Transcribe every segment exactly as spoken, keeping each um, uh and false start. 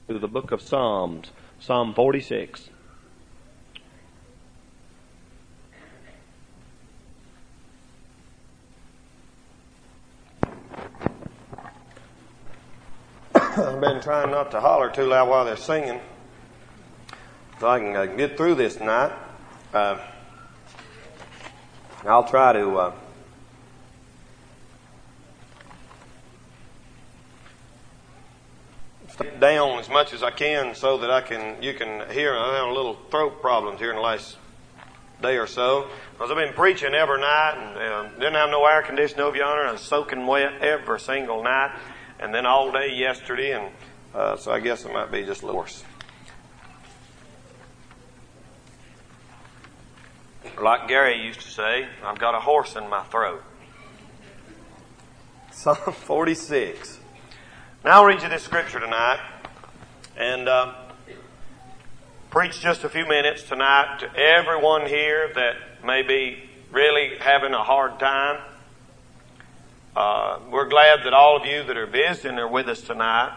to the book of Psalms, Psalm forty-six. I've been trying not to holler too loud while they're singing, so I can uh, get through this tonight. Uh, I'll try to uh, stay down as much as I can so that I can you can hear. I have a little throat problems here in the last day or so because I've been preaching every night and uh, didn't have no air conditioning over yonder, and I was soaking wet every single night. And then all day yesterday, and uh, so I guess it might be just a little worse. Like Gary used to say, I've got a horse in my throat. Psalm forty-six. Now I'll read you this scripture tonight, and uh, preach just a few minutes tonight to everyone here that may be really having a hard time. Uh, we're glad that all of you that are visiting are with us tonight.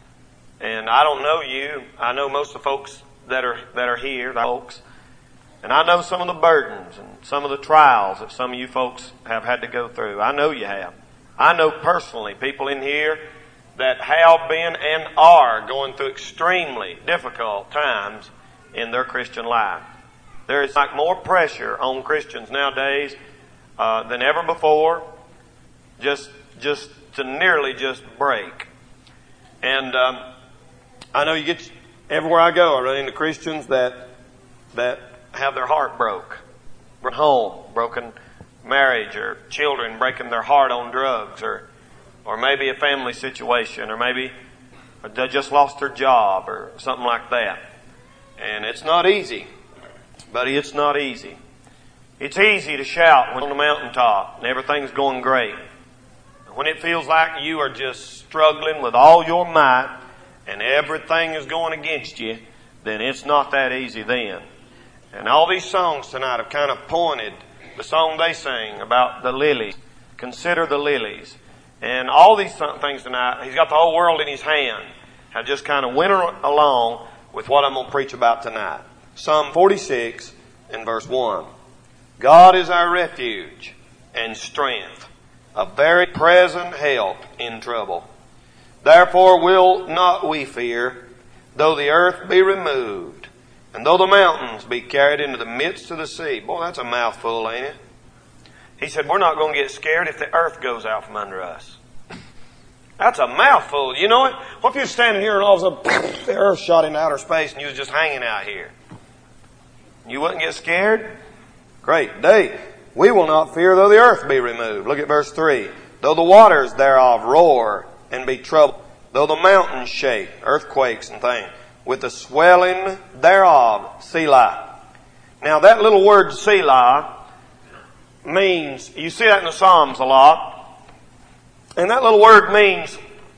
And I don't know you. I know most of the folks that are, that are here, the folks. And I know some of the burdens and some of the trials that some of you folks have had to go through. I know you have. I know personally people in here that have been and are going through extremely difficult times in their Christian life. There is like more pressure on Christians nowadays, uh, than ever before. Just, just to nearly just break. And, um, I know you get, everywhere I go, I run into Christians that, that have their heart broke. Broken home, broken marriage, or children breaking their heart on drugs, or, or maybe a family situation, or maybe they just lost their job, or something like that. And it's not easy. Buddy, it's not easy. It's easy to shout when on the mountaintop and everything's going great. When it feels like you are just struggling with all your might and everything is going against you, then it's not that easy then. And all these songs tonight have kind of pointed the song they sing about the lilies. Consider the lilies. And all these things tonight, he's got the whole world in his hand. I just kind of went along with what I'm going to preach about tonight. Psalm forty-six and verse one. God is our refuge and strength, a very present help in trouble. Therefore will not we fear, though the earth be removed, and though the mountains be carried into the midst of the sea. Boy, that's a mouthful, ain't it? He said, we're not going to get scared if the earth goes out from under us. That's a mouthful. You know what? What if you're standing here and all of a sudden the earth shot into outer space and you was just hanging out here? You wouldn't get scared? Great day. We will not fear though the earth be removed. Look at verse three. Though the waters thereof roar and be troubled, though the mountains shake, earthquakes and things, with the swelling thereof, Selah. Now that little word Selah means, you see that in the Psalms a lot, and that little word means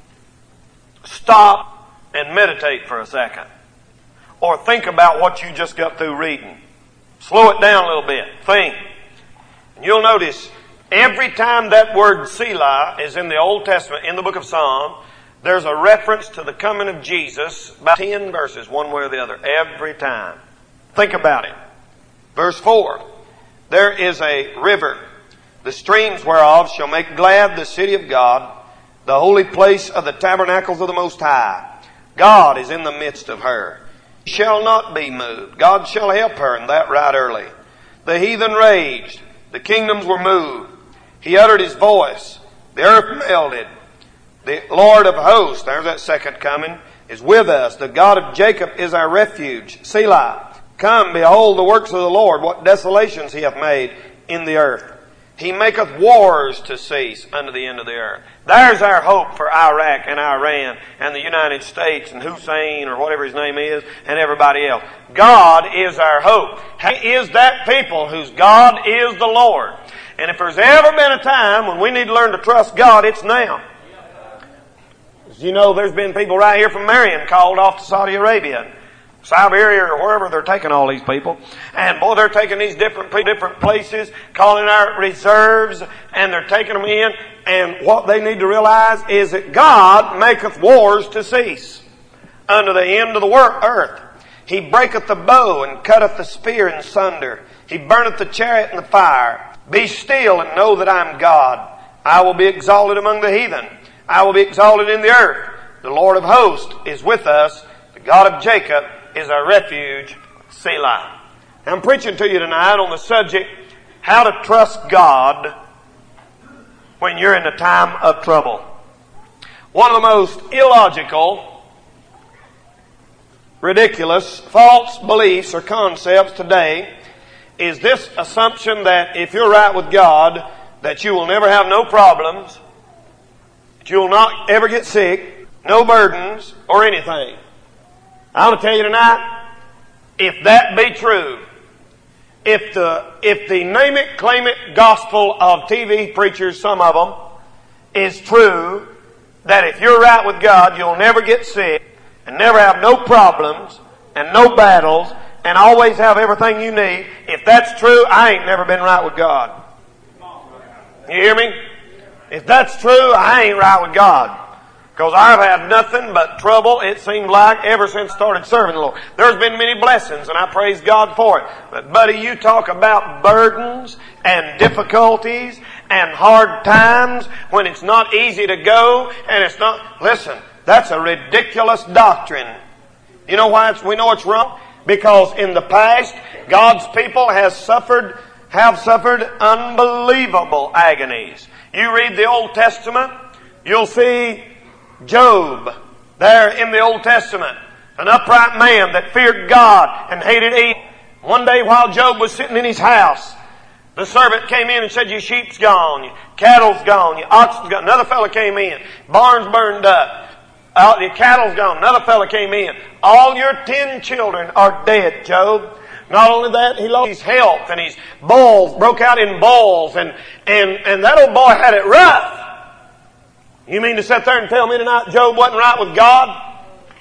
stop and meditate for a second. Or think about what you just got through reading. Slow it down a little bit. Think. And you'll notice every time that word Selah is in the Old Testament, in the book of Psalm, there's a reference to the coming of Jesus, about ten verses, one way or the other, every time. Think about it. Verse four. There is a river, the streams whereof shall make glad the city of God, the holy place of the tabernacles of the Most High. God is in the midst of her. She shall not be moved. God shall help her, and that right early. The heathen raged. The kingdoms were moved. He uttered his voice. The earth melted. The Lord of hosts, there's that second coming, is with us. The God of Jacob is our refuge. Selah. Come, behold the works of the Lord, what desolations he hath made in the earth. He maketh wars to cease unto the end of the earth. There's our hope for Iraq and Iran and the United States and Hussein or whatever his name is and everybody else. God is our hope. He is that people whose God is the Lord. And if there's ever been a time when we need to learn to trust God, it's now. As you know, there's been people right here from Marion called off to Saudi Arabia, Siberia, or wherever they're taking all these people. And boy, they're taking these different different places, calling out reserves, and they're taking them in. And what they need to realize is that God maketh wars to cease. unto the end of the earth. He breaketh the bow and cutteth the spear in sunder. He burneth the chariot in the fire. Be still and know that I am God. I will be exalted among the heathen. I will be exalted in the earth. The Lord of hosts is with us. The God of Jacob is our refuge. Selah. I'm preaching to you tonight on the subject, how to trust God when you're in a time of trouble. One of the most illogical, ridiculous, false beliefs or concepts today is this assumption that if you're right with God, that you will never have no problems, that you will not ever get sick, no burdens, or anything. I want to tell you tonight, if that be true, if the, if the name it, claim it gospel of T V preachers, some of them, is true, that if you're right with God, you'll never get sick, and never have no problems, and no battles, and always have everything you need. If that's true, I ain't never been right with God. You hear me? If that's true, I ain't right with God. Because I've had nothing but trouble, it seemed like, ever since I started serving the Lord. There's been many blessings, and I praise God for it. But buddy, you talk about burdens and difficulties and hard times when it's not easy to go, and it's not... Listen, that's a ridiculous doctrine. You know why it's, we know it's wrong? Because in the past, God's people has suffered, have suffered unbelievable agonies. You read the Old Testament, you'll see Job there in the Old Testament, an upright man that feared God and hated evil. One day while Job was sitting in his house, the servant came in and said, your sheep's gone, your cattle's gone, your oxen's gone. Another fellow came in, barn's burned up. Uh, your cattle's gone. Another fella came in. All your ten children are dead, Job. Not only that, he lost his health and his boils broke out in boils, and, and, and that old boy had it rough. You mean to sit there and tell me tonight Job wasn't right with God?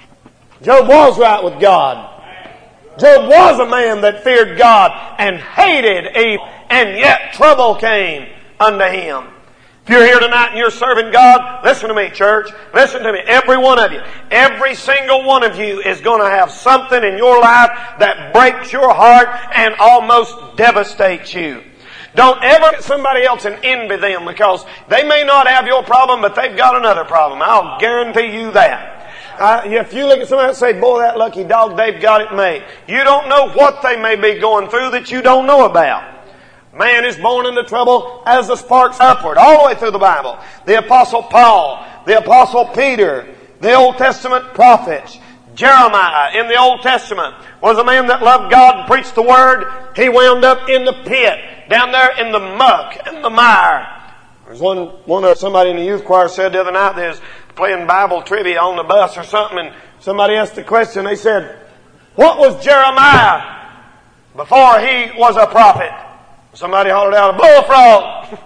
Job was right with God. Job was a man that feared God and hated evil, and yet trouble came unto him. If you're here tonight and you're serving God, listen to me, church. Listen to me. Every one of you. Every single one of you is going to have something in your life that breaks your heart and almost devastates you. Don't ever look at somebody else and envy them, because they may not have your problem, but they've got another problem. I'll guarantee you that. Uh, if you look at somebody and say, boy, that lucky dog, they've got it made. You don't know what they may be going through that you don't know about. Man is born into trouble as the sparks upward, all the way through the Bible. The Apostle Paul, the Apostle Peter, the Old Testament prophets. Jeremiah in the Old Testament was a man that loved God and preached the Word. He wound up in the pit, down there in the muck and the mire. There's one, one of somebody in the youth choir said the other night, they was playing Bible trivia on the bus or something, and somebody asked the question. They said, what was Jeremiah before he was a prophet? Somebody hollered out, a bullfrog.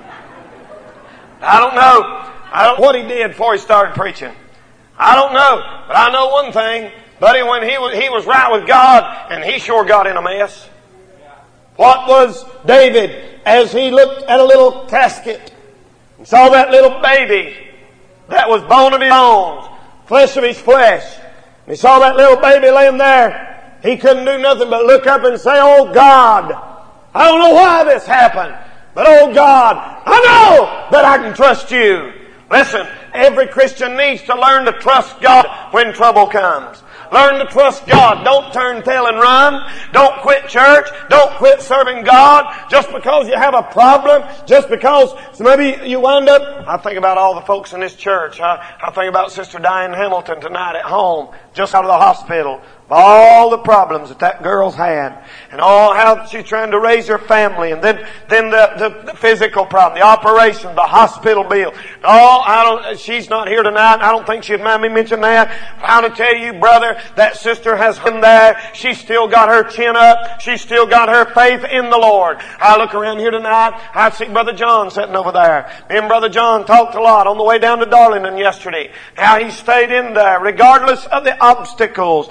I don't know. I don't know what he did before he started preaching. I don't know. But I know one thing, buddy, when he was, he was right with God, and he sure got in a mess. What was David as he looked at a little casket and saw that little baby that was bone of his bones, flesh of his flesh. And he saw that little baby laying there. He couldn't do nothing but look up and say, oh God, I don't know why this happened, but oh God, I know that I can trust you. Listen, every Christian needs to learn to trust God when trouble comes. Learn to trust God. Don't turn tail and run. Don't quit church. Don't quit serving God just because you have a problem. Just because maybe you wind up... I think about all the folks in this church. I, I think about Sister Diane Hamilton tonight at home, just out of the hospital. All the problems that that girl's had, and all how she's trying to raise her family, and then then the, the, the physical problem, the operation, the hospital bill. All I don't. She's not here tonight. I don't think she'd mind me mentioning that. I want to tell you, brother, that sister has been there. She's still got her chin up. She's still got her faith in the Lord. I look around here tonight. I see Brother John sitting over there. Me and Brother John talked a lot on the way down to Darlington yesterday. How he stayed in there regardless of the obstacles. Many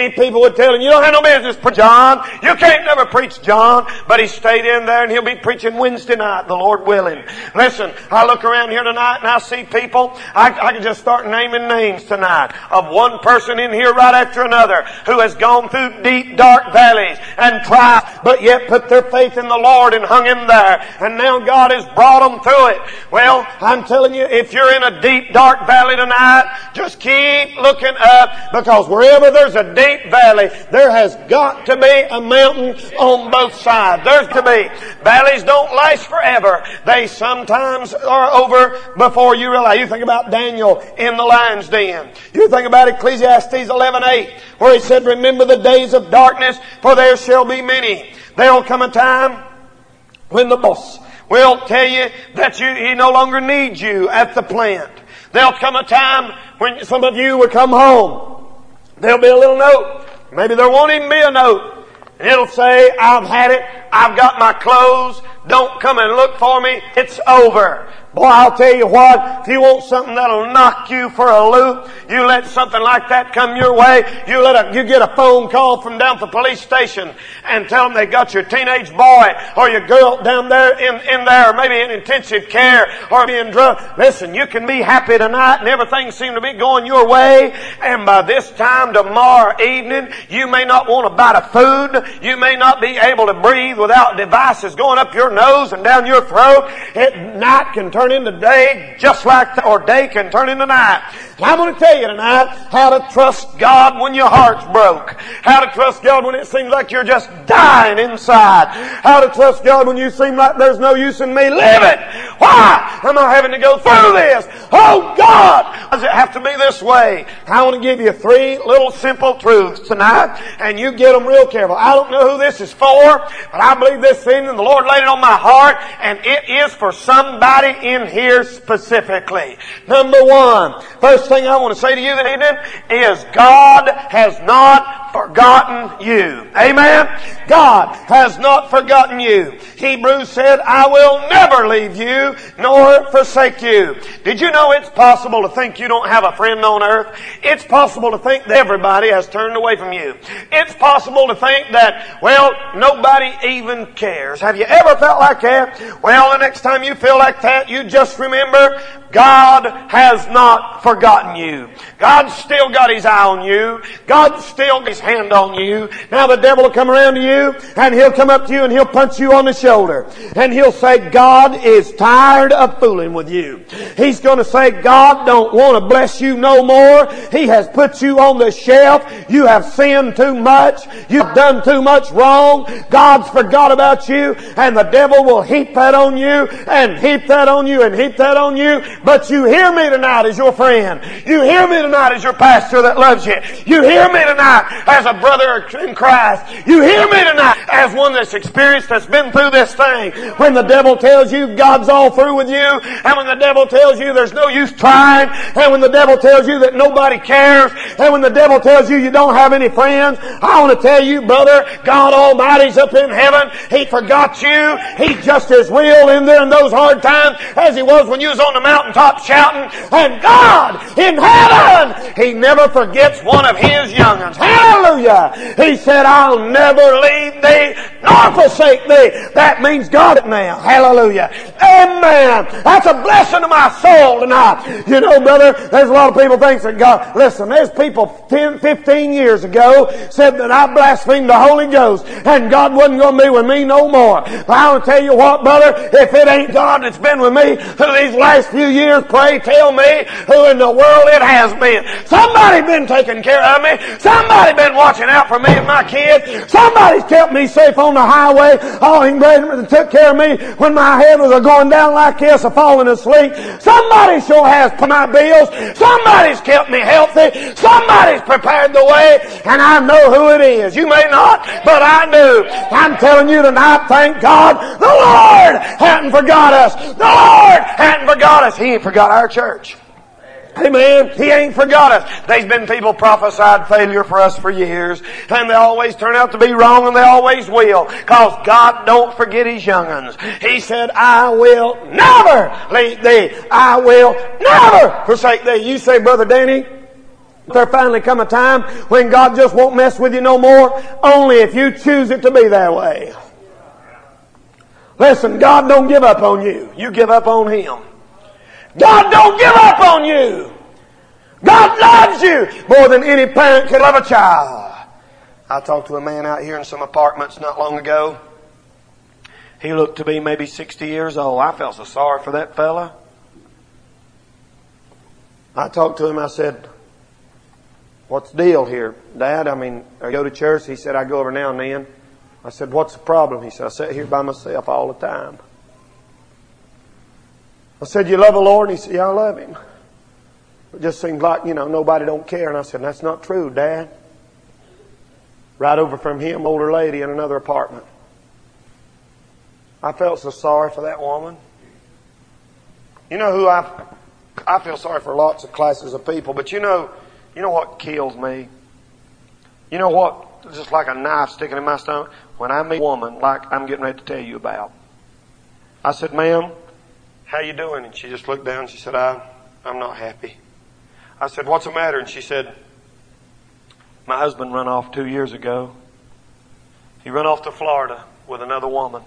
Many people would tell him, you don't have no business preaching John. You can't never preach John. But he stayed in there and he'll be preaching Wednesday night, the Lord willing. Listen, I look around here tonight and I see people. I, I can just start naming names tonight of one person in here right after another who has gone through deep, dark valleys and tried, but yet put their faith in the Lord and hung in there. And now God has brought them through it. Well, I'm telling you, if you're in a deep, dark valley tonight, just keep looking up, because wherever there's a deep valley, there has got to be a mountain on both sides. There's to be. Valleys don't last forever. They sometimes are over before you realize. You think about Daniel in the lion's den. You think about Ecclesiastes eleven eight, where he said, remember the days of darkness, for there shall be many. There'll come a time when the boss will tell you that you, he no longer needs you at the plant. There'll come a time when some of you will come home. There'll be a little note. Maybe there won't even be a note. And it'll say, I've had it. I've got my clothes. Don't come and look for me. It's over. Boy, I'll tell you what, if you want something that'll knock you for a loop, you let something like that come your way, you let a, you get a phone call from down at the police station and tell them they got your teenage boy or your girl down there in, in there, or maybe in intensive care or being drugged. Listen, you can be happy tonight and everything seems to be going your way, and by this time tomorrow evening, you may not want a bite of food, you may not be able to breathe without devices going up your nose and down your throat. At night can turn into day just like that, or day can turn into night. And I'm going to tell you tonight how to trust God when your heart's broke. How to trust God when it seems like you're just dying inside. How to trust God when you seem like there's no use in me living. Why am I having to go through this? Oh God! Does it have to be this way? I want to give you three little simple truths tonight, and you get them real careful. I don't know who this is for, but I believe this evening the Lord laid it on my heart, and it is for somebody in here specifically. Number one, first thing I want to say to you this evening is God has not forgotten you. Amen? God has not forgotten you. Hebrews said, I will never leave you nor forsake you. Did you know it's possible to think you don't have a friend on earth? It's possible to think that everybody has turned away from you. It's possible to think that, well, nobody even cares. Have you ever felt like that? Well, the next time you feel like that, you just remember God has not forgotten you. God's still got His eye on you. God's still got His hand on you. Now the devil will come around to you and he'll come up to you and he'll punch you on the shoulder. And he'll say, God is tired of fooling with you. He's going to say, God don't want to bless you no more. He has put you on the shelf. You have sinned too much. You've done too much wrong. God's forgot about you. And the devil will heap that on you and heap that on you and heap that on you. But you hear me tonight as your friend. You hear me tonight as your pastor that loves you. You hear me tonight as a brother in Christ. You hear me tonight as one that's experienced, that's been through this thing. When the devil tells you God's all through with you, and when the devil tells you there's no use trying, and when the devil tells you that nobody cares, and when the devil tells you you don't have any friends, I want to tell you, brother, God Almighty's up in heaven. He forgot you. He's just as real in there in those hard times as He was when you was on the mountaintop shouting. And God in heaven, He never forgets one of His young ones. Hallelujah! He said, I'll never leave thee nor forsake thee. That means God now. Hallelujah. Amen. That's a blessing to my soul tonight. You know, brother, there's a lot of people think that God, listen, there's people ten, fifteen years ago said that I blasphemed the Holy Ghost and God wasn't going to be with me no more. But I want to tell you what, brother, if it ain't God that's been with me through these last few years, pray tell me who in the world it has been. Somebody been taking care of me. Somebody been watching out for me and my kids. Somebody's kept me safe on the highway. Oh, he took care of me when my head was going down like this, or falling asleep. Somebody sure has paid my bills. Somebody's kept me healthy. Somebody's prepared the way, and I know who it is. You may not, but I do. I'm telling you tonight, thank God, the Lord hadn't forgot us. The Lord hadn't forgot us. He ain't forgot our church. Amen. He ain't forgot us. There's been people prophesied failure for us for years, and they always turn out to be wrong, and they always will, because God don't forget His young'uns. He said, I will never leave thee. I will never forsake thee. You say, Brother Danny, There finally come a time when God just won't mess with you no more, only if you choose it to be that way. Listen, God don't give up on you. You give up on Him. God don't give up on you. God loves you more than any parent could love a child. I talked to a man out here in some apartments not long ago. He looked to be maybe sixty years old. I felt so sorry for that fella. I talked to him. I said, "What's the deal here, Dad? I mean, I go to church." He said, "I go over now and then." I said, "What's the problem?" He said, "I sit here by myself all the time." I said, "You love the Lord?" And he said, "Yeah, I love Him. It just seems like, you know, nobody don't care." And I said, "That's not true, Dad." Right over from him, older lady in another apartment. I felt so sorry for that woman. You know who I... I feel sorry for lots of classes of people, but you know, you know what kills me? You know what? Just like a knife sticking in my stomach. When I meet a woman like I'm getting ready to tell you about. I said, "Ma'am, how you doing?" And she just looked down and she said, I, I'm not happy. I said, "What's the matter?" And she said, "My husband run off two years ago. He run off to Florida with another woman.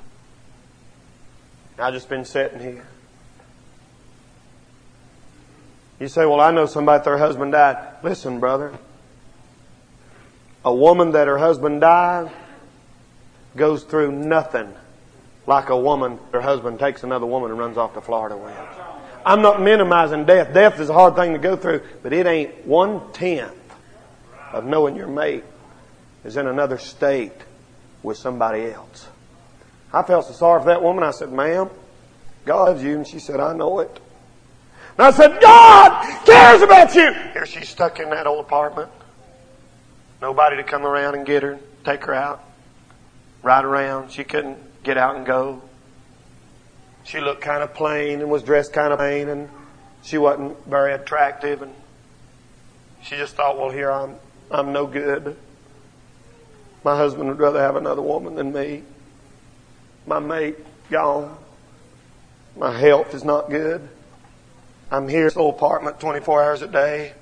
I just been sitting here." You say, "Well, I know somebody that their husband died." Listen, brother. A woman that her husband died goes through nothing like a woman, her husband takes another woman and runs off to Florida with. I'm not minimizing death. Death is a hard thing to go through, but it ain't one-tenth of knowing your mate is in another state with somebody else. I felt so sorry for that woman. I said, "Ma'am, God loves you." And she said, "I know it." And I said, "God cares about you." Here she's stuck in that old apartment. Nobody to come around and get her, take her out, ride around. She couldn't get out and go. She looked kind of plain and was dressed kind of plain, and she wasn't very attractive. And she just thought, "Well, here I'm, I'm no good. My husband would rather have another woman than me. My mate gone. My health is not good. I'm here in this old apartment twenty-four hours a day."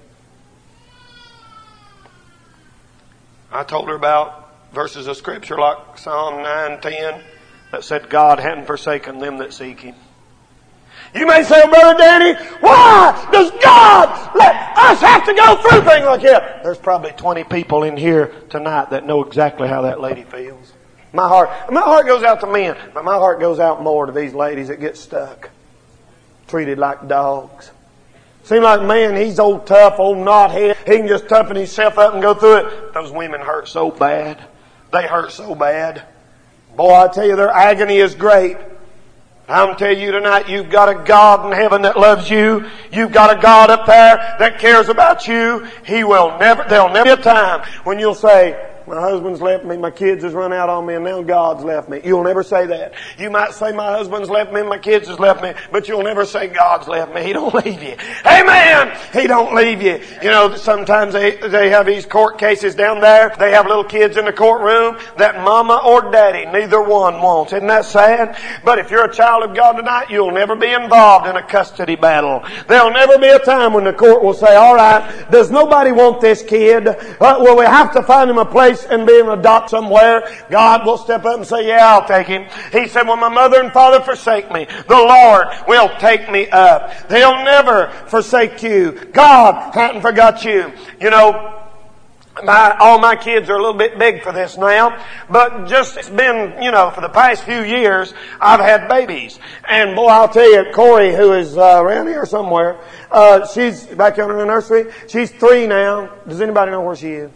I told her about verses of Scripture like Psalm nine ten that said God hadn't forsaken them that seek Him. You may say, "Well, Brother Danny, why does God let us have to go through things like that?" There's probably twenty people in here tonight that know exactly how that lady feels. My heart, my heart goes out to men, but my heart goes out more to these ladies that get stuck, treated like dogs. Seem like, man, he's old tough, old knothead. He can just toughen himself up and go through it. Those women hurt so bad. They hurt so bad. Boy, I tell you, their agony is great. I'm telling you tonight, you've got a God in heaven that loves you. You've got a God up there that cares about you. He will never, there'll never be a time when you'll say, "My husband's left me, my kids has run out on me, and now God's left me." You'll never say that. You might say, "My husband's left me, my kids has left me," but you'll never say, "God's left me." He don't leave you. Amen! He don't leave you. You know, sometimes they, they have these court cases down there. They have little kids in the courtroom that mama or daddy, neither one wants. Isn't that sad? But if you're a child of God tonight, you'll never be involved in a custody battle. There'll never be a time when the court will say, "All right, does nobody want this kid? Uh, well, we have to find him a place and be an adopt somewhere." God will step up and say, "Yeah, I'll take him." He said, "When my mother and father forsake me, the Lord will take me up." He'll never forsake you. God hadn't forgot you. You know, My, all my kids are a little bit big for this now, but just it's been, you know, for the past few years, I've had babies. And boy, I'll tell you, Corey, who is uh, around here somewhere, uh, she's back in the nursery. She's three now. Does anybody know where she is?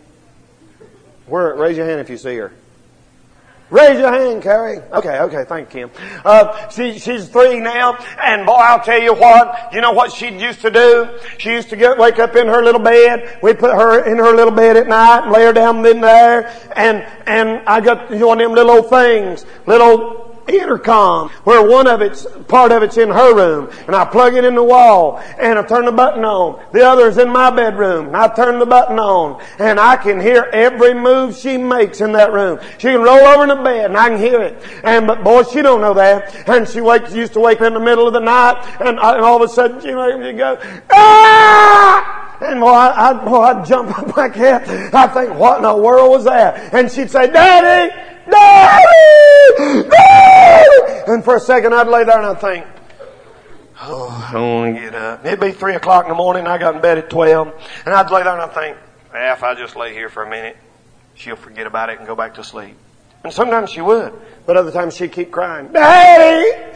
Where? Raise your hand if you see her. Raise your hand, Carrie. Okay, okay, thank you, Kim. Uh, she, she's three now, and boy, I'll tell you what, you know what she used to do? She used to get, wake up in her little bed. We'd put her in her little bed at night and lay her down in there, and, and I got one of them little old things, little intercom, where one of it's, part of it's in her room, and I plug it in the wall, and I turn the button on. The other is in my bedroom, and I turn the button on, and I can hear every move she makes in that room. She can roll over in the bed, and I can hear it. And, but boy, she don't know that. And she wakes, used to wake in the middle of the night, and, I, and all of a sudden she makes me go, "Ah!" and boy, I, I, boy, I'd jump up like that. I'd think, what in the world was that? And she'd say, Daddy, Daddy, Daddy. And for a second I'd lay there and I'd think, oh, I don't want to get up. It'd be three o'clock in the morning. I got in bed at twelve. And I'd lay there and I'd think, eh, if I just lay here for a minute, she'll forget about it and go back to sleep. And sometimes she would. But other times she'd keep crying, Daddy,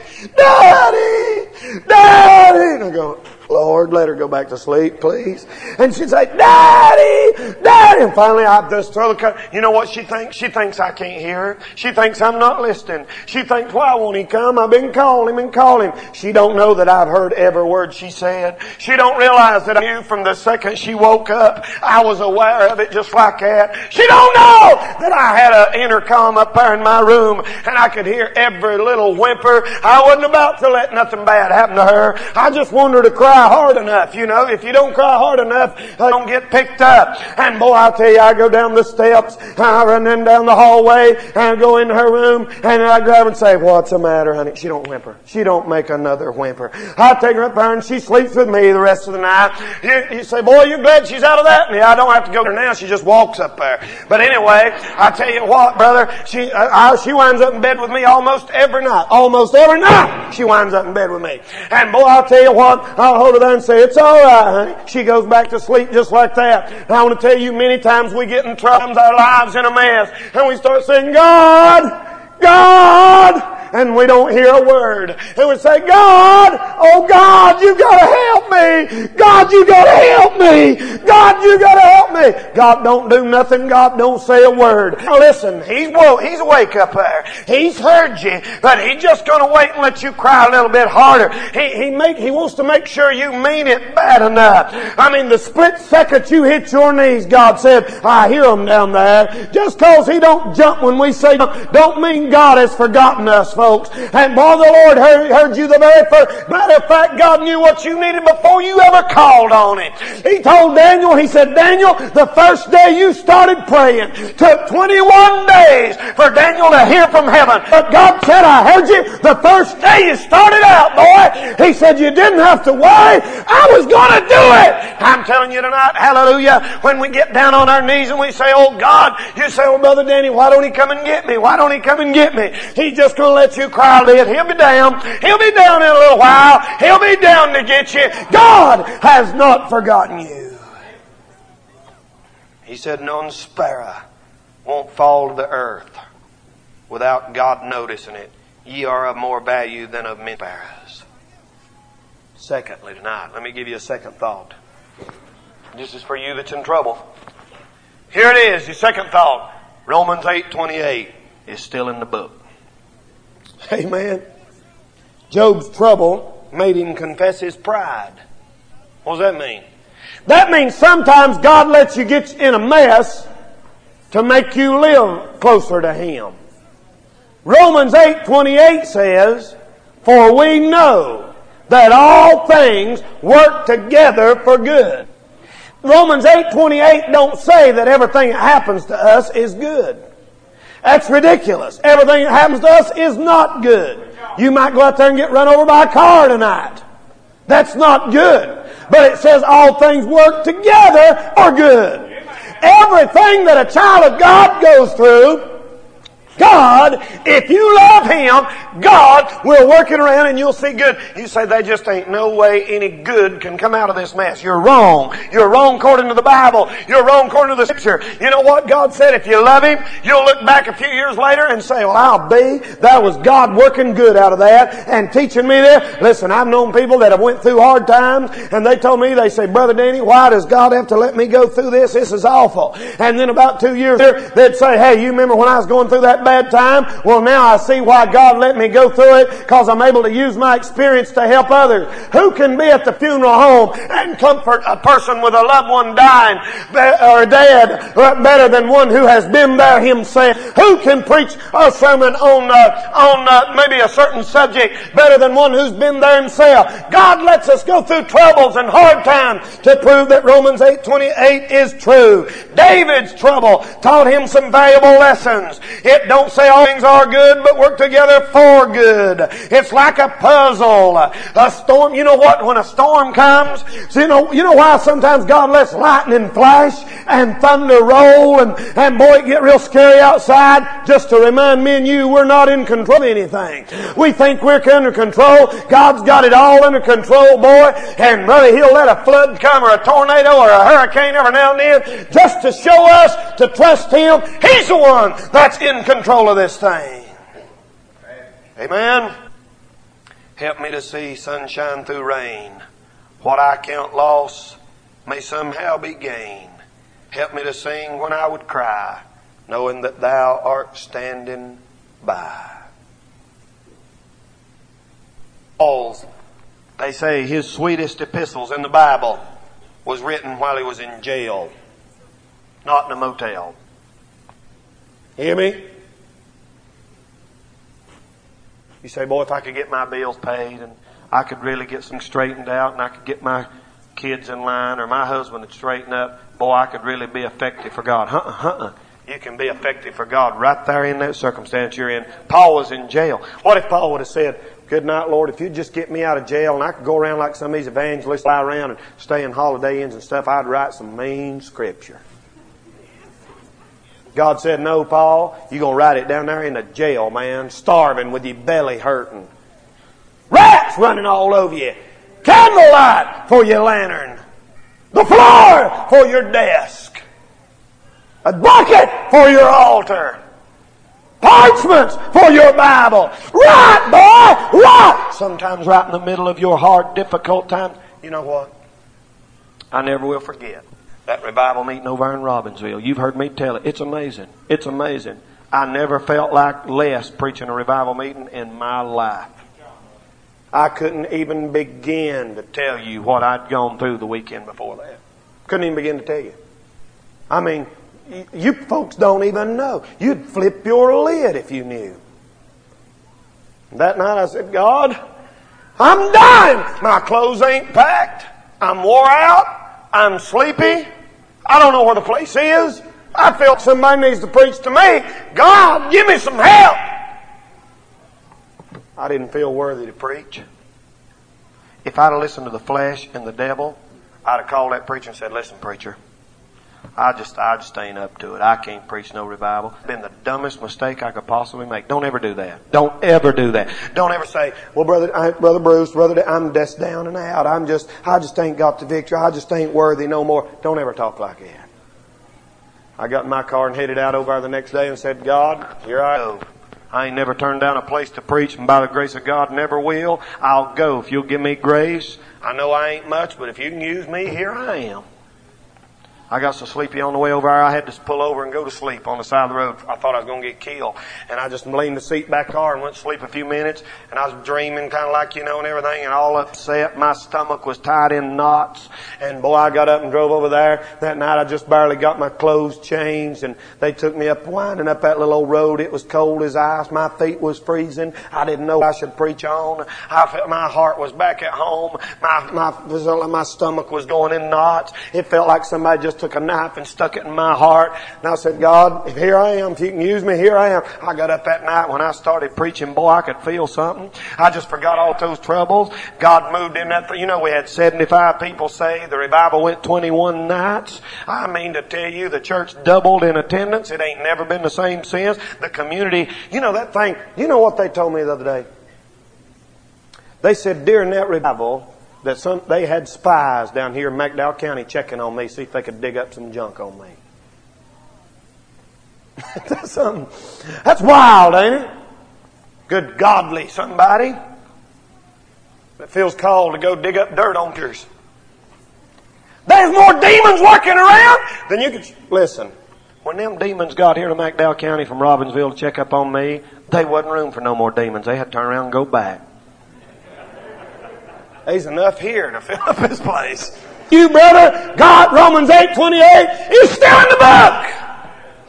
Daddy, Daddy. And I go, Lord, let her go back to sleep, please. And she'd say, Daddy, Daddy. And finally I'd just throw the cut. You know what she thinks? She thinks I can't hear her. She thinks I'm not listening. She thinks, why won't he come? I've been calling him and calling him. She don't know that I've heard every word she said. She don't realize that I knew from the second she woke up, I was aware of it just like that. She don't know that I had an intercom up there in my room and I could hear every little whimper. I wasn't about to let nothing bad happen to her. I just wanted her to cry hard enough. You know, if you don't cry hard enough, I don't get picked up. And boy, I tell you, I go down the steps, and I run in down the hallway, and I go into her room, and I grab her and say, what's the matter, honey? She don't whimper. She don't make another whimper. I take her up there, and she sleeps with me the rest of the night. You, you say, boy, you're glad she's out of that? Yeah, I don't have to go there now. She just walks up there. But anyway, I tell you what, brother, she, uh, I, she winds up in bed with me almost every night. Almost every night she winds up in bed with me. And boy, I'll tell you what, I'll hold her there and say, it's all right, honey. She goes back to sleep just like that. And I want to tell you, many times we get in trouble, our lives in a mess, and we start saying, God, God, and we don't hear a word. And we say, God, oh God, you gotta help me. God, you gotta help me. God, you gotta help me. God don't do nothing. God don't say a word. Now listen, he's woke, he's awake up there. He's heard you, but he's just gonna wait and let you cry a little bit harder. He, he make, he wants to make sure you mean it bad enough. I mean, the split second you hit your knees, God said, I hear him down there. Just cause he don't jump when we say jump, don't mean God has forgotten us, folks. And boy, the Lord heard, heard you the very first. Matter of fact, God knew what you needed before you ever called on Him. He told Daniel, He said, Daniel, the first day you started praying took twenty-one days for Daniel to hear from heaven. But God said, I heard you the first day you started out, boy. He said, you didn't have to worry. I was going to do it. I'm telling you tonight, hallelujah, when we get down on our knees and we say, oh God, you say, oh Brother Danny, why don't He come and get me? Why don't He come and get me? He's just going to let you cry a little. He'll be down. He'll be down in a little while. He'll be down to get you. God has not forgotten you. He said, none sparrow won't fall to the earth without God noticing it. Ye are of more value than of many sparrows. Secondly tonight, let me give you a second thought. This is for you that's in trouble. Here it is, your second thought. Romans eight twenty-eight is still in the book. Amen. Job's trouble made him confess his pride. What does that mean? That means sometimes God lets you get in a mess to make you live closer to Him. Romans eight twenty-eight says, for we know that all things work together for good. Romans eight twenty-eight don't say that everything that happens to us is good. That's ridiculous. Everything that happens to us is not good. You might go out there and get run over by a car tonight. That's not good. But it says all things work together for good. Everything that a child of God goes through, God, if you love Him, God will work it around and you'll see good. You say, there just ain't no way any good can come out of this mess. You're wrong. You're wrong according to the Bible. You're wrong according to the Scripture. You know what God said? If you love Him, you'll look back a few years later and say, well, I'll be. That was God working good out of that and teaching me that. Listen, I've known people that have went through hard times and they told me, they say, Brother Danny, why does God have to let me go through this? This is awful. And then about two years later, they'd say, hey, you remember when I was going through that bad time? Well, now I see why God let me go through it, because I'm able to use my experience to help others. Who can be at the funeral home and comfort a person with a loved one dying or dead better than one who has been there himself? Who can preach a sermon on uh, on uh, maybe a certain subject better than one who's been there himself? God lets us go through troubles and hard times to prove that Romans eight twenty-eight is true. David's trouble taught him some valuable lessons. It don't don't say all things are good, but work together for good. It's like a puzzle. A storm, you know what? When a storm comes, so you know, you know why sometimes God lets lightning flash and thunder roll and, and boy, it get real scary outside? Just to remind me and you, we're not in control of anything. We think we're under control. God's got it all under control, boy. And brother, He'll let a flood come or a tornado or a hurricane every now and then just to show us to trust Him. He's the one that's in control of this thing. Amen. Help me to see sunshine through rain. What I count loss may somehow be gain. Help me to sing when I would cry, knowing that Thou art standing by. Paul's, they say his sweetest epistles in the Bible was written while he was in jail, not in a motel. Hear me? You say, boy, if I could get my bills paid and I could really get some straightened out and I could get my kids in line or my husband to straighten up, boy, I could really be effective for God. Uh-uh, uh-uh. You can be effective for God right there in that circumstance you're in. Paul was in jail. What if Paul would have said, good night, Lord, if you'd just get me out of jail and I could go around like some of these evangelists, fly around and stay in Holiday Inns and stuff, I'd write some mean scripture. God said, no, Paul, you're going to write it down there in the jail, man, starving with your belly hurting. Rats running all over you. Candlelight for your lantern. The floor for your desk. A bucket for your altar. Parchments for your Bible. Right, boy, right. Sometimes right in the middle of your hard, difficult times. You know what? I never will forget that revival meeting over in Robbinsville. You've heard me tell it. It's amazing. It's amazing. I never felt like less preaching a revival meeting in my life. I couldn't even begin to tell you what I'd gone through the weekend before that. Couldn't even begin to tell you. I mean, you folks don't even know. You'd flip your lid if you knew. That night I said, God, I'm dying. My clothes ain't packed. I'm wore out. I'm sleepy. I don't know where the place is. I felt somebody needs to preach to me. God, give me some help. I didn't feel worthy to preach. If I'd have listened to the flesh and the devil, I'd have called that preacher and said, listen, preacher, I just, I just ain't up to it. I can't preach no revival. It's been the dumbest mistake I could possibly make. Don't ever do that. Don't ever do that. Don't ever say, well, brother, I, brother Bruce, brother, I'm just down and out. I'm just, I just ain't got the victory. I just ain't worthy no more. Don't ever talk like that. I got in my car and headed out over there the next day and said, God, here I go. I ain't never turned down a place to preach, and by the grace of God, never will. I'll go if you'll give me grace. I know I ain't much, but if you can use me, here I am. I got so sleepy on the way over there, I had to pull over and go to sleep on the side of the road. I thought I was going to get killed. And I just leaned the seat back car and went to sleep a few minutes. And I was dreaming kind of like, you know, and everything, and all upset. My stomach was tied in knots. And boy, I got up and drove over there. That night I just barely got my clothes changed. And they took me up, winding up that little old road. It was cold as ice. My feet was freezing. I didn't know I should preach on. I felt my heart was back at home. My, my, my stomach was going in knots. It felt like somebody just took a knife and stuck it in my heart. And I said, God, here I am. If you can use me, here I am. I got up that night when I started preaching. Boy, I could feel something. I just forgot all those troubles. God moved in that. You know, we had seventy-five people say the revival went twenty-one nights. I mean to tell you, the church doubled in attendance. It ain't never been the same since. The community, you know that thing, you know what they told me the other day? They said during that revival, that some, they had spies down here in McDowell County checking on me, see if they could dig up some junk on me. That's something. That's wild, ain't it? Good godly somebody that feels called to go dig up dirt on yours. There's more demons working around than you could. Listen, when them demons got here to McDowell County from Robbinsville to check up on me, there wasn't room for no more demons. They had to turn around and go back. There's enough here to fill up this place. You, brother, God, Romans eight twenty-eight is still in the book.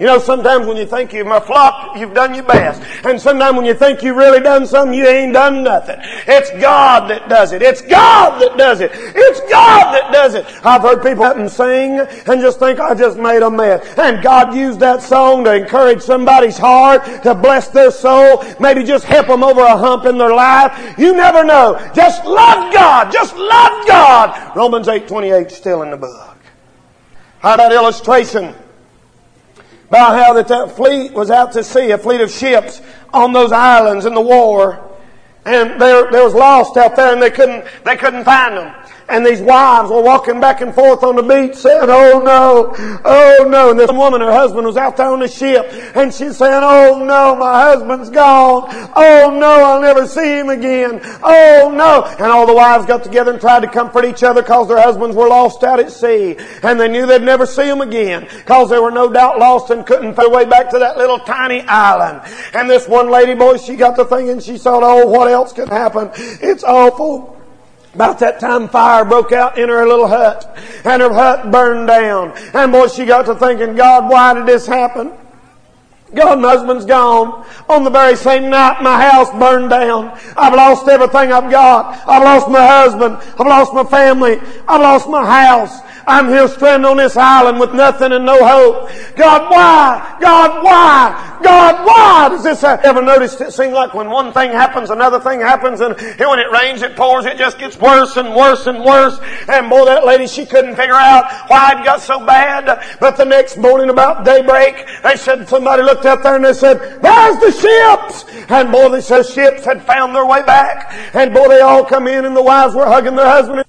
You know, sometimes when you think you've flopped, you've done your best. And sometimes when you think you've really done something, you ain't done nothing. It's God that does it. It's God that does it. It's God that does it. I've heard people up and sing and just think, I just made a mess. And God used that song to encourage somebody's heart, to bless their soul, maybe just help them over a hump in their life. You never know. Just love God. Just love God. Romans eight twenty-eight still in the book. How about illustration? About how that, that fleet was out to sea, a fleet of ships on those islands in the war. And they, they was lost out there and they couldn't, they couldn't find them. And these wives were walking back and forth on the beach saying, oh no, oh no. And this woman, her husband, was out there on the ship and she's saying, oh no, my husband's gone. Oh no, I'll never see him again. Oh no. And all the wives got together and tried to comfort each other because their husbands were lost out at sea. And they knew they'd never see him again because they were no doubt lost and couldn't find their way back to that little tiny island. And this one lady, boy, she got to thinking, she thought, oh, what else could happen? It's awful. About that time, fire broke out in her little hut, and her hut burned down. And boy, she got to thinking, God, why did this happen? God, my husband's gone. On the very same night, my house burned down. I've lost everything I've got. I've lost my husband. I've lost my family. I've lost my house. I'm here stranded on this island with nothing and no hope. God, why? God, why? God, why does this happen? Ever noticed it seems like when one thing happens, another thing happens, and when it rains, it pours, it just gets worse and worse and worse. And boy, that lady, she couldn't figure out why it got so bad. But the next morning about daybreak, they said, somebody looked out there and they said, there's the ships! And boy, they said ships had found their way back. And boy, they all come in and the wives were hugging their husband.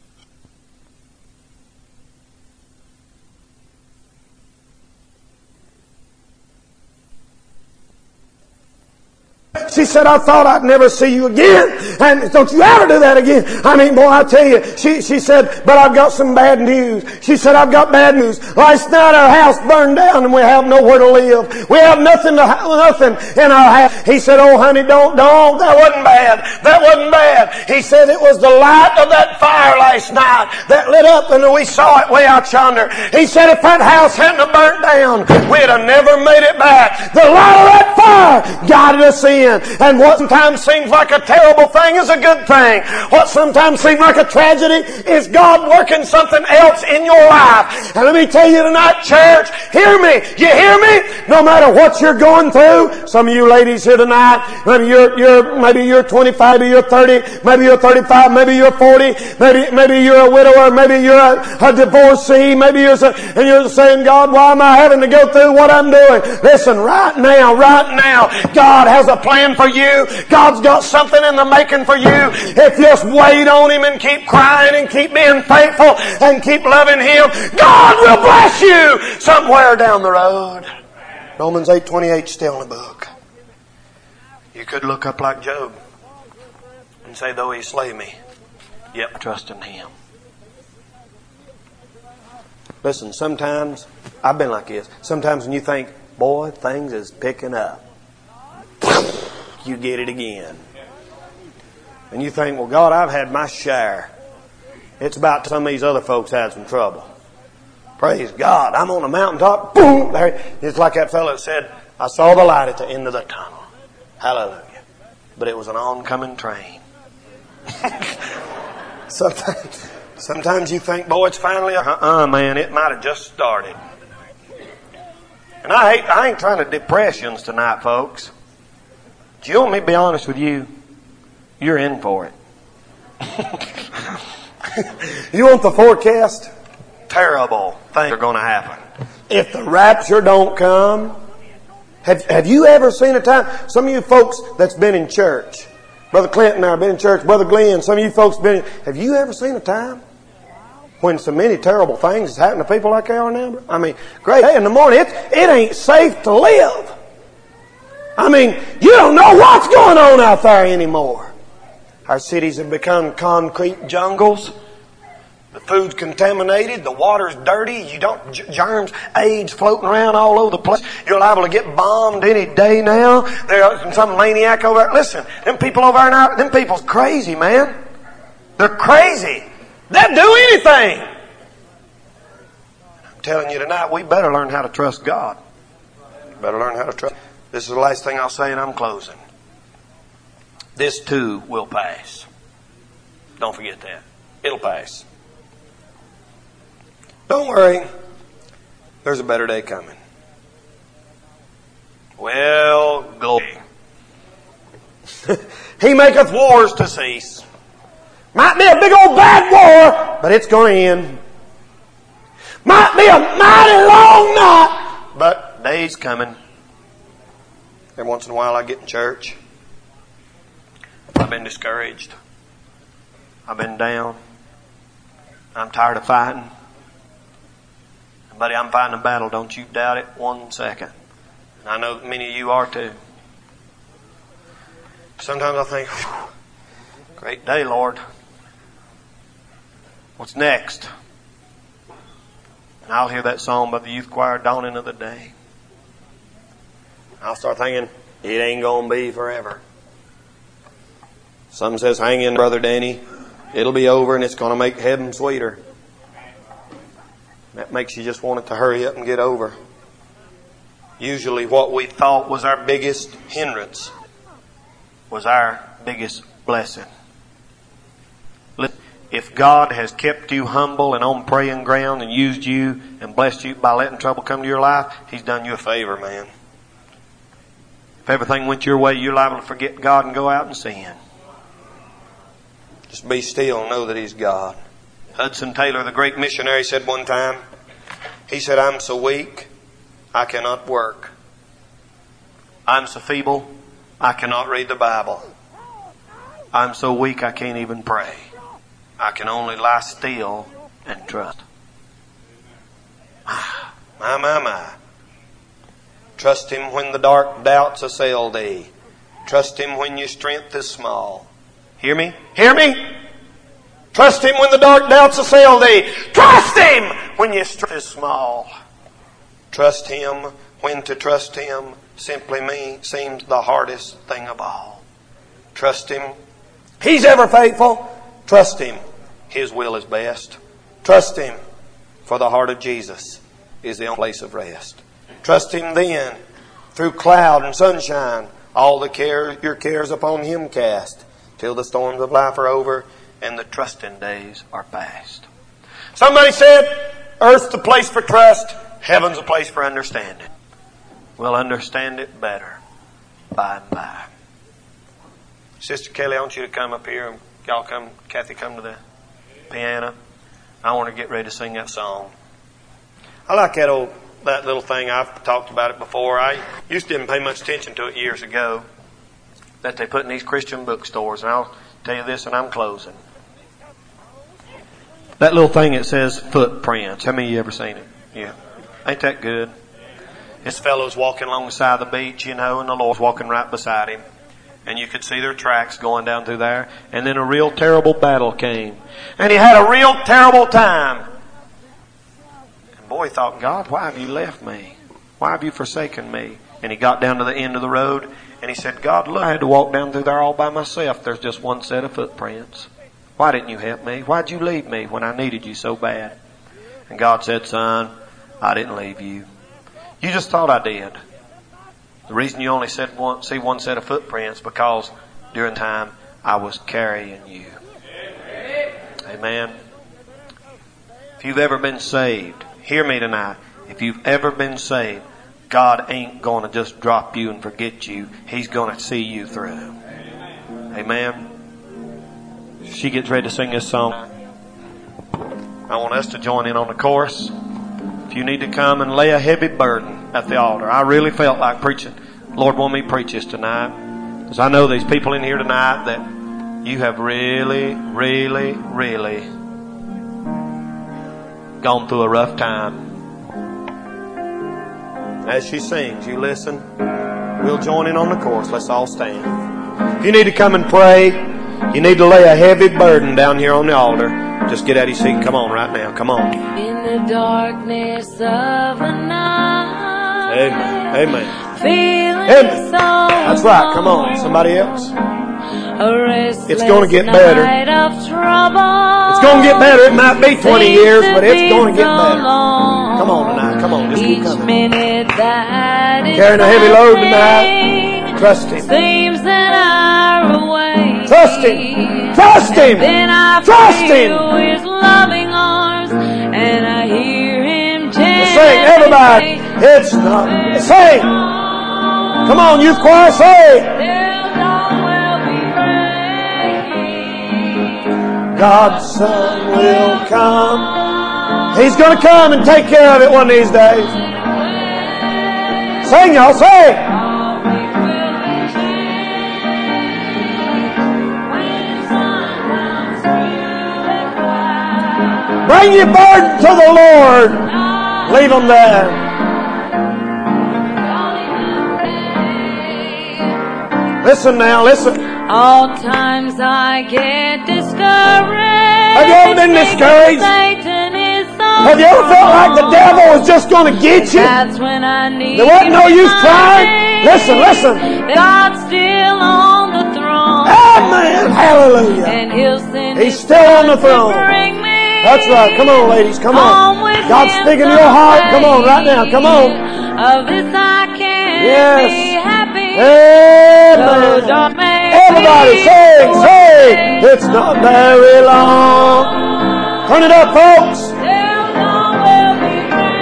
She said, I thought I'd never see you again. And don't you ever do that again. I mean, boy, I tell you, she, she said, but I've got some bad news. She said, I've got bad news. Last night our house burned down and we have nowhere to live. We have nothing to, nothing in our house. He said, oh honey, don't, don't. That wasn't bad. That wasn't bad. He said it was the light of that fire last night that lit up and we saw it way out yonder. He said, if that house hadn't have burnt down, we'd have never made it back. The light of that fire guided us in. And what sometimes seems like a terrible thing is a good thing. What sometimes seems like a tragedy is God working something else in your life. And let me tell you tonight, church, hear me. You hear me? No matter what you're going through, some of you ladies here tonight, maybe you're, you're, maybe you're twenty-five, maybe you're thirty, maybe you're thirty-five, maybe you're forty, maybe, maybe you're a widower, maybe you're a, a divorcee, maybe you're, and you're saying, God, why am I having to go through what I'm doing? Listen, right now, right now, God has a plan for you. God's got something in the making for you. If you just wait on Him and keep crying and keep being faithful and keep loving Him, God will bless you somewhere down the road. Romans eight twenty-eight still in the book. You could look up like Job and say, though He slay me, yet trust in Him. Listen, sometimes, I've been like this. Sometimes when you think, boy, things is picking up, you get it again. And you think, well, God, I've had my share. It's about some of these other folks had some trouble. Praise God. I'm on the mountaintop. Boom! There. It's like that fellow that said, I saw the light at the end of the tunnel. Hallelujah. But it was an oncoming train. sometimes, sometimes you think, boy, it's finally, uh-uh, man, it might have just started. And I hate, I ain't trying to depress you tonight, folks. Do you want me to be honest with you? You're in for it. You want the forecast? Terrible things are going to happen. If the rapture don't come, have, have you ever seen a time? Some of you folks that's been in church, Brother Clinton and I have been in church, Brother Glenn, some of you folks been in, have you ever seen a time when so many terrible things happen to people like they are now? I mean, great day in the morning, it, it ain't safe to live. I mean, you don't know what's going on out there anymore. Our cities have become concrete jungles. The food's contaminated. The water's dirty. You don't, germs, AIDS floating around all over the place. You're liable to get bombed any day now. There's some maniac over there. Listen, them people over there now, them people's crazy, man. They're crazy. They'll do anything. I'm telling you tonight, we better learn how to trust God. Better learn how to trust. This is the last thing I'll say and I'm closing. This too will pass. Don't forget that. It'll pass. Don't worry. There's a better day coming. Well, glory. He maketh wars to cease. Might be a big old bad war, but it's going to end. Might be a mighty long night, but day's coming. Every once in a while I get in church. I've been discouraged. I've been down. I'm tired of fighting. Buddy, I'm fighting a battle. Don't you doubt it one second. And I know many of you are too. Sometimes I think, great day, Lord. What's next? And I'll hear that song by the youth choir, Dawning of the Day. I'll start thinking, it ain't going to be forever. Some says, hang in, Brother Danny. It'll be over and it's going to make heaven sweeter. That makes you just want it to hurry up and get over. Usually what we thought was our biggest hindrance was our biggest blessing. If God has kept you humble and on praying ground and used you and blessed you by letting trouble come to your life, He's done you a favor, man. If everything went your way, you're liable to forget God and go out and sin. Just be still and know that He's God. Hudson Taylor, the great missionary, said one time, he said, I'm so weak, I cannot work. I'm so feeble, I cannot read the Bible. I'm so weak, I can't even pray. I can only lie still and trust. My, my, my. Trust Him when the dark doubts assail thee. Trust Him when your strength is small. Hear me? Hear me? Trust Him when the dark doubts assail thee. Trust Him when your strength is small. Trust Him when to trust Him simply me seems the hardest thing of all. Trust Him. He's ever faithful. Trust Him. His will is best. Trust Him. For the heart of Jesus is the only place of rest. Trust Him then. Through cloud and sunshine, all the care, your cares upon Him cast, till the storms of life are over and the trusting days are past. Somebody said, earth's the place for trust, heaven's a place for understanding. We'll understand it better by and by. Sister Kelly, I want you to come up here and y'all come, Kathy, come to the piano. I want to get ready to sing that song. I like that old, that little thing. I've talked about it before. I used to didn't pay much attention to it years ago. That they put in these Christian bookstores. And I'll tell you this and I'm closing. That little thing that says footprints. How many of you ever seen it? Yeah. Ain't that good? This fellow's walking along the side of the beach, you know, and the Lord's walking right beside him. And you could see their tracks going down through there. And then a real terrible battle came. And he had a real terrible time. And boy, he thought, God, why have you left me? Why have you forsaken me? And he got down to the end of the road. And he said, God, look, I had to walk down through there all by myself. There's just one set of footprints. Why didn't you help me? Why'd you leave me when I needed you so bad? And God said, son, I didn't leave you. You just thought I did. The reason you only said one, see one set of footprints because during time I was carrying you. Amen. If you've ever been saved, hear me tonight. If you've ever been saved, God ain't going to just drop you and forget you. He's going to see you through. Amen. She gets ready to sing this song. I want us to join in on the chorus. If you need to come and lay a heavy burden at the altar. I really felt like preaching. Lord wanted me to preach this tonight. Because I know there's people in here tonight that you have really, really, really gone through a rough time. As she sings, you listen. We'll join in on the chorus. Let's all stand. If you need to come and pray, you need to lay a heavy burden down here on the altar, just get out of your seat. Come on right now. Come on. In the darkness of a night. Amen. Amen. Feeling Amen. so That's right. Come on. Somebody else. It's going to get better. It's going to get better. It might be twenty years, but it's going to get better. Come on tonight. Come on. Just keep Each coming. minute that is Carrying a heavy load tonight. passing Trust Him. seems an hour away. Trust Him. Trust Him. Then I Trust feel Him. His loving arms, and I hear Him gently Sing, everybody. say, It's not. Sing. Come on, youth choir, sing. "Till dawn will be breaking." God's Son will come. He's going to come and take care of it one of these days. Sing, y'all, sing. Bring your burden to the Lord. Leave them there. Listen now, listen. All times I get discouraged. Have you ever been discouraged? Satan is so Have you ever felt like the devil was just going to get you? That's when I need There wasn't no use trying. Listen, listen. God's still on the throne. Amen. Hallelujah. And He'll send He's His still on the Son to throne. bring me That's right. Come on, ladies. Come on. home with God's Him speaking to your heart. Come on, right now. Come on. Of this I can Yes. be happy. Amen. So don't make Everybody me sing, away. sing. It's not very long. Turn it up, folks. Till dawn will be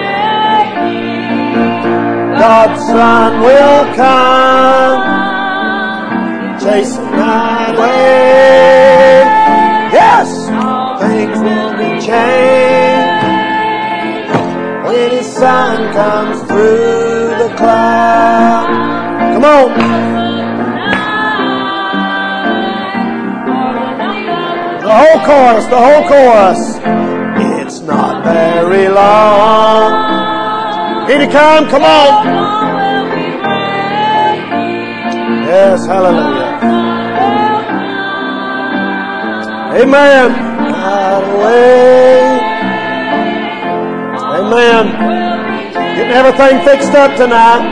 breaking. God's Son will come, chasing night away. Yes, things will be changed when His Son comes through the cloud. Come on. The whole chorus, the whole chorus. It's not very long. Here He come, come on. Yes, hallelujah. Amen. Right away. Amen. Getting everything fixed up tonight.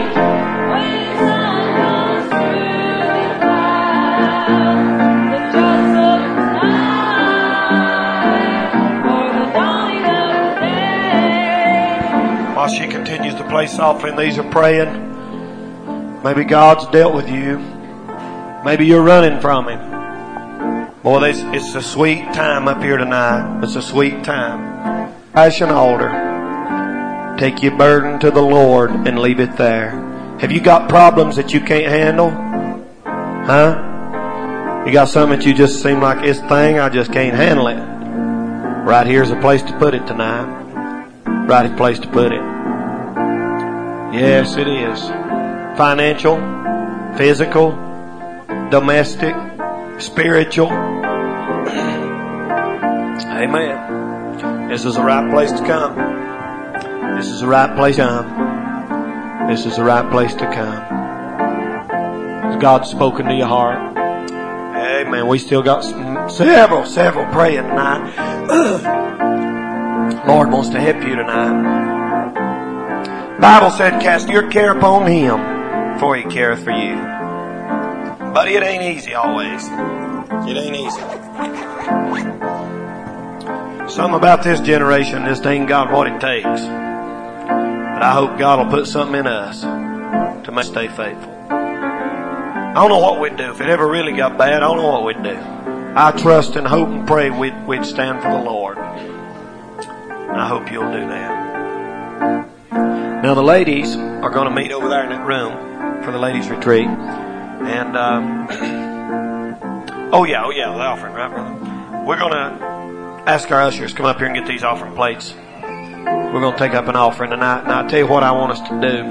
While she continues to play softly and these are praying, maybe God's dealt with you. Maybe you're running from Him. Boy, this, it's a sweet time up here tonight. It's a sweet time. Ash an altar. Take your burden to the Lord and leave it there. Have you got problems that you can't handle? Huh? You got something that you just seem like this thing, I just can't handle it. Right here's a place to put it tonight. Right place to put it. Yes, it is. Financial, physical, domestic, spiritual. Amen. This is the right place to come. This is the right place to come. This is the right place to come. Has God spoken to your heart? Amen. We still got some, several, several praying tonight. Lord wants to help you tonight. Bible said, cast your care upon Him, for He careth for you. Buddy, it ain't easy always. It ain't easy. Something about this generation just ain't got what it takes. But I hope God will put something in us to make us stay faithful. I don't know what we'd do. If it ever really got bad, I don't know what we'd do. I trust and hope and pray we'd, we'd stand for the Lord. And I hope you'll do that. Now the ladies are going to meet over there in that room for the ladies' retreat. And, um, oh yeah, oh yeah, the offering, right, brother? We're going to ask our ushers to come up here and get these offering plates. We're going to take up an offering tonight. And I'll tell you what I want us to do.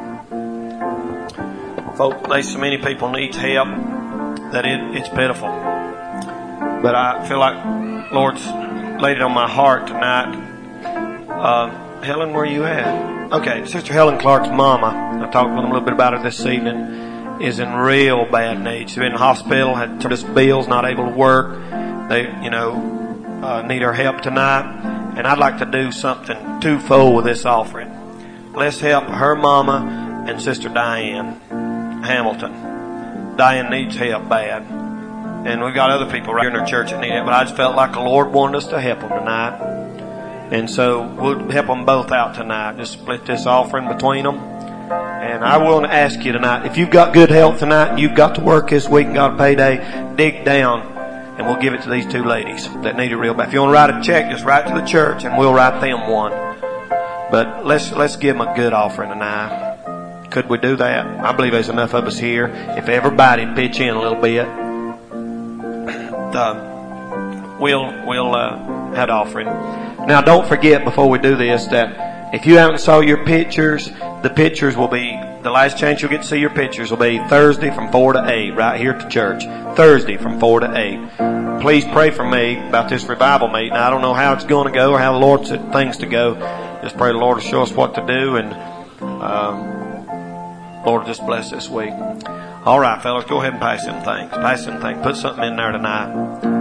Folks, there's so many people need help that it, it's pitiful. But I feel like Lord's laid it on my heart tonight. Uh, Helen, where are you at? Okay, Sister Helen Clark's mama, I talked with them a little bit about her this evening, is in real bad need. She's been in the hospital, had tremendous bills, not able to work. They, you know, uh, need her help tonight. And I'd like to do something twofold with this offering. Let's help her mama and Sister Diane Hamilton. Diane needs help bad. And we've got other people right here in our church that need it. But I just felt like the Lord wanted us to help them tonight. And so we'll help them both out tonight. Just split this offering between them. And I want to ask you tonight, if you've got good health tonight and you've got to work this week and got a payday, dig down and we'll give it to these two ladies that need it real bad. If you want to write a check, just write to the church and we'll write them one. But let's let's give them a good offering tonight. Could we do that? I believe there's enough of us here. If everybody pitch in a little bit, uh, we'll we'll uh, have an offering. Now, don't forget before we do this that if you haven't saw your pictures, the pictures will be, the last chance you'll get to see your pictures will be Thursday from four to eight right here at the church. Thursday from four to eight. Please pray for me about this revival meeting. I don't know how it's going to go or how the Lord said things to go. Just pray the Lord will show us what to do, and um, Lord just bless this week. All right, fellas, go ahead and pass them things. Pass them things. Put something in there tonight.